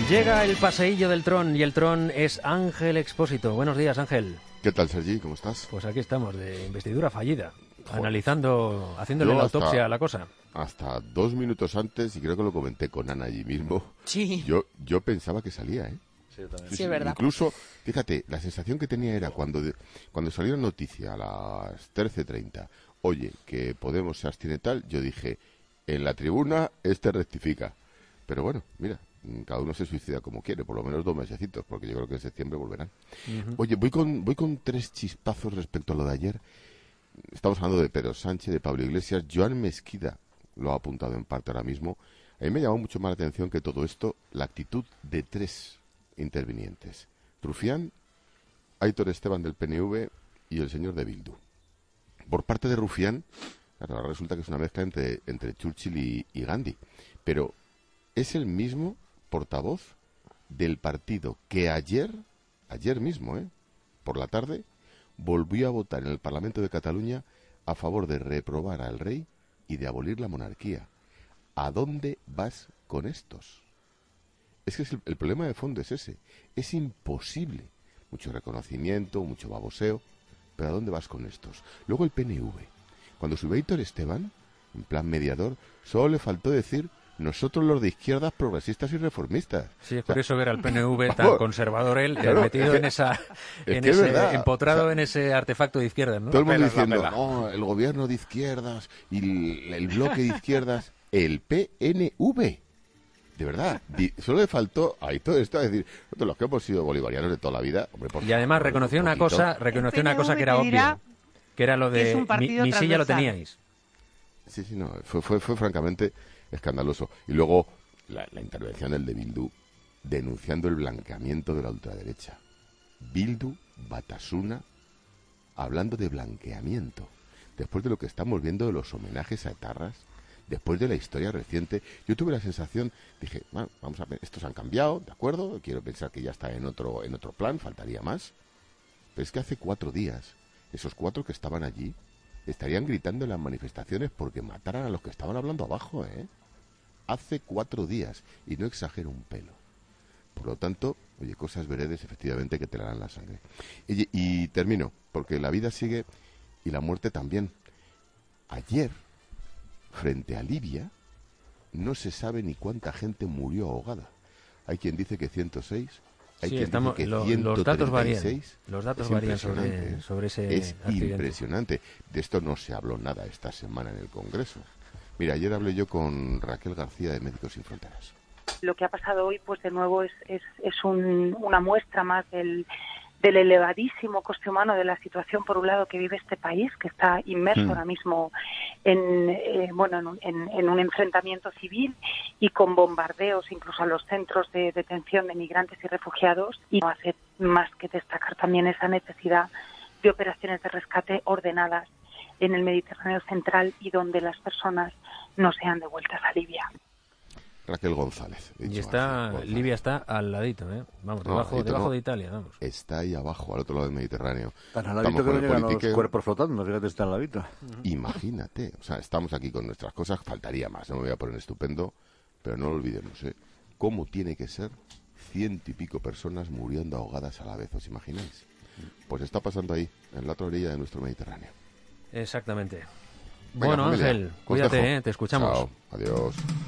Llega el paseillo del Tron y el Tron es Ángel Expósito. Buenos días, Ángel. ¿Qué tal, Sergi? ¿Cómo estás? Pues aquí estamos, de investidura fallida, analizando, haciéndole la autopsia a la cosa. Hasta 2 minutos antes, y creo que lo comenté con Ana allí mismo, sí. yo pensaba que salía, ¿eh? Sí, también. Sí, es verdad. Incluso, fíjate, la sensación que tenía era cuando salió la noticia a las 13:30, oye, que Podemos se abstiene tal, yo dije, en la tribuna rectifica. Pero bueno, mira, cada uno se suicida como quiere, por lo menos 2 mesecitos, porque yo creo que en septiembre volverán. Oye, voy con 3 chispazos respecto a lo de ayer. Estamos hablando de Pedro Sánchez, de Pablo Iglesias. Joan Mesquida lo ha apuntado en parte ahora mismo. A mí me llamó mucho más la atención que todo esto, la actitud de 3 intervinientes. Rufián, Aitor Esteban del PNV y el señor de Bildu. Por parte de Rufián, ahora resulta que es una mezcla entre Churchill y Gandhi, pero es el mismo portavoz del partido que ayer mismo, por la tarde, volvió a votar en el Parlamento de Cataluña a favor de reprobar al rey y de abolir la monarquía. ¿A dónde vas con estos? Es que el problema de fondo es ese. Es imposible. Mucho reconocimiento, mucho baboseo, pero ¿a dónde vas con estos? Luego el PNV. Cuando subió Aitor Esteban, en plan mediador, solo le faltó decir: nosotros los de izquierdas, progresistas y reformistas. Sí, es curioso ver al PNV tan conservador él, claro, metido empotrado en ese artefacto de izquierdas, ¿no? Todo el mundo diciendo, no, el gobierno de izquierdas y el bloque de izquierdas, el PNV. De verdad, solo le faltó ahí todo esto a decir, nosotros los que hemos sido bolivarianos de toda la vida, hombre, y además reconoció una cosa que era obvia, que era lo de mi silla lo teníais. Sí, no, fue francamente escandaloso. Y luego la intervención del de Bildu denunciando el blanqueamiento de la ultraderecha. Bildu, Batasuna, hablando de blanqueamiento. Después de lo que estamos viendo de los homenajes a etarras, después de la historia reciente, yo tuve la sensación, dije, bueno, vamos a ver, estos han cambiado, ¿de acuerdo? Quiero pensar que ya está en otro plan, faltaría más. Pero es que hace 4 días, esos 4 que estaban allí, estarían gritando en las manifestaciones porque mataran a los que estaban hablando abajo, ¿eh? Hace 4 días, y no exagero un pelo. Por lo tanto, oye, cosas veredes efectivamente que te la dan la sangre. Y termino, porque la vida sigue y la muerte también. Ayer, frente a Libia, no se sabe ni cuánta gente murió ahogada. Hay quien dice que 106, hay quien dice que 136. Los datos varían sobre ese Es accidente. Impresionante. De esto no se habló nada esta semana en el Congreso. Mira, ayer hablé yo con Raquel García de Médicos Sin Fronteras. Lo que ha pasado hoy, pues de nuevo es una muestra más del elevadísimo coste humano de la situación, por un lado, que vive este país, que está inmerso ahora mismo en un enfrentamiento civil y con bombardeos incluso a los centros de detención de migrantes y refugiados, y no hace más que destacar también esa necesidad de operaciones de rescate ordenadas en el Mediterráneo central y donde las personas no sean devueltas a Libia. Raquel González. Libia está al ladito, ¿eh? Vamos, debajo de Italia, vamos. Está ahí abajo, al otro lado del Mediterráneo. Tan al ladito que no llegan los cuerpos flotando, fíjate, está al ladito. Imagínate, o sea, estamos aquí con nuestras cosas, faltaría más, no me voy a poner estupendo, pero no lo olvidemos, ¿cómo tiene que ser 100 y pico personas muriendo ahogadas a la vez? ¿Os imagináis? Pues está pasando ahí, en la otra orilla de nuestro Mediterráneo. Exactamente. Venga, bueno, familia, Ángel, cuídate, te escuchamos. Chao, adiós.